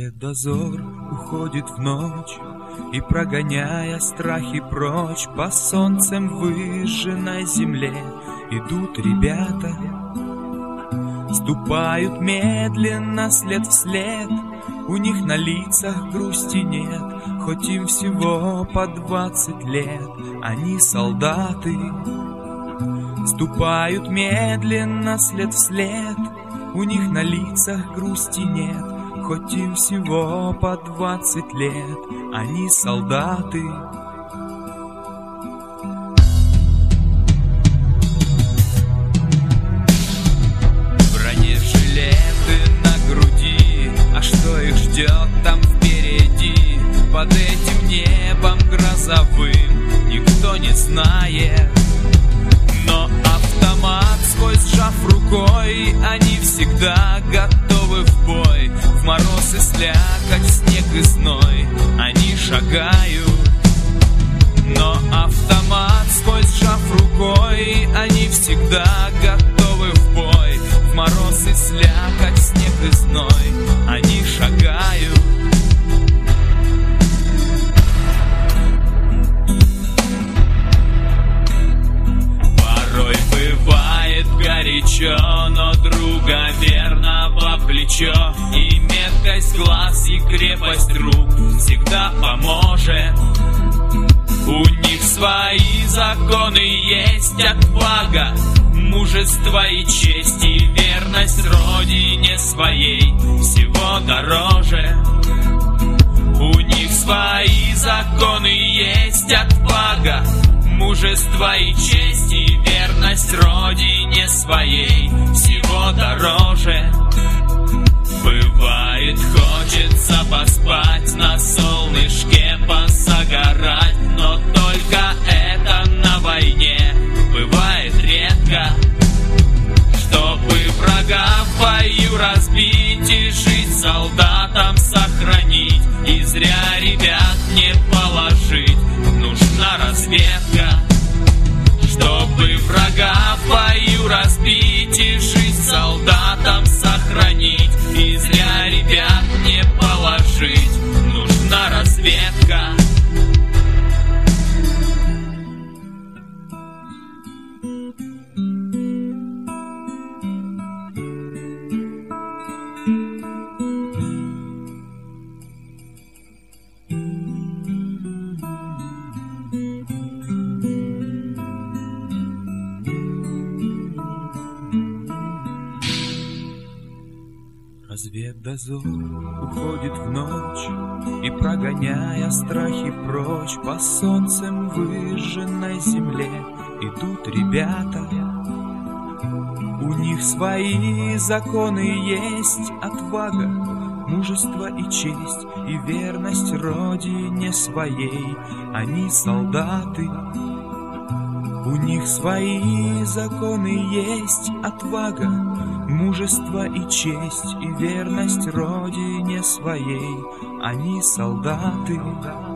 Разведдозор уходит в ночь, и, прогоняя страхи прочь, по солнцем выжженной земле идут ребята. Ступают медленно след в след, у них на лицах грусти нет, хоть им всего по 20 лет, они солдаты. Ступают медленно след в след, у них на лицах грусти нет, хоть им всего по 20 лет, они солдаты. Бронежилеты на груди, а что их ждет там впереди? Под этим небом грозовым никто не знает. Но автомат свой сжав рукой, они всегда готовы в бой. В мороз и слякоть, в снег и зной они шагают. Но автомат свой сжав рукой, они всегда готовы в бой. В мороз и слякоть, в снег и зной они шагают. Горячо, но друга верного плечо, и меткость глаз, и крепость рук всегда поможет. У них свои законы есть, отвага, мужество и честь, и верность родине своей всего дороже. У них свои законы есть, отвага, мужество и честь, и верность родине своей всего дороже. Бывает, хочется поспать, на солнышке позагорать, но только это на войне бывает редко. Чтобы врага в бою разбить и жизнь солдатам сохранить, и зря ребят не положить, нужна разведка. Чтобы врага в бою разбить и жизнь солдатам сохранить, и зря ребят не положить, нужна разведка. Разведдозор уходит в ночь, и, прогоняя страхи прочь, по солнцем выжженной земле идут ребята. У них свои законы есть, отвага, мужество и честь, и верность родине своей, они солдаты. У них свои законы есть, отвага, мужество и честь, и верность родине своей, они солдаты.